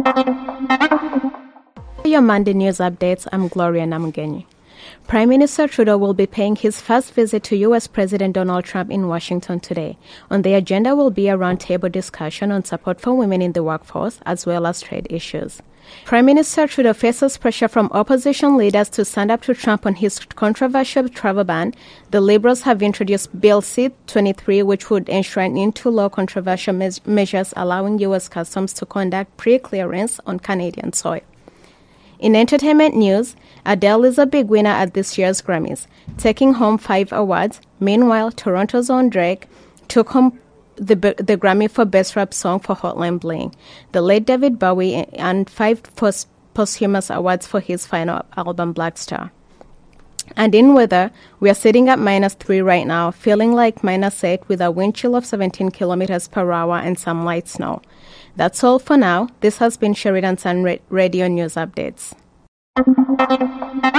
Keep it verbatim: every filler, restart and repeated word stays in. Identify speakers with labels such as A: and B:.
A: Your Monday news updates, I'm Gloria Namugenyi. Prime Minister Trudeau will be paying his first visit to U S President Donald Trump in Washington today. On the agenda will be a roundtable discussion on support for women in the workforce, as well as trade issues. Prime Minister Trudeau faces pressure from opposition leaders to stand up to Trump on his controversial travel ban. The Liberals have introduced Bill C twenty-three, which would enshrine into law controversial me- measures allowing U S Customs to conduct pre-clearance on Canadian soil. In entertainment news, Adele is a big winner at this year's Grammys, taking home five awards. Meanwhile, Toronto's own Drake took home the, the Grammy for Best Rap Song for Hotline Bling. The late David Bowie earned five post- posthumous awards for his final album, Black Star. And in weather, we are sitting at minus three right now, feeling like minus eight with a wind chill of seventeen kilometers per hour and some light snow. That's all for now. This has been Sheridan Sun Radio News Updates.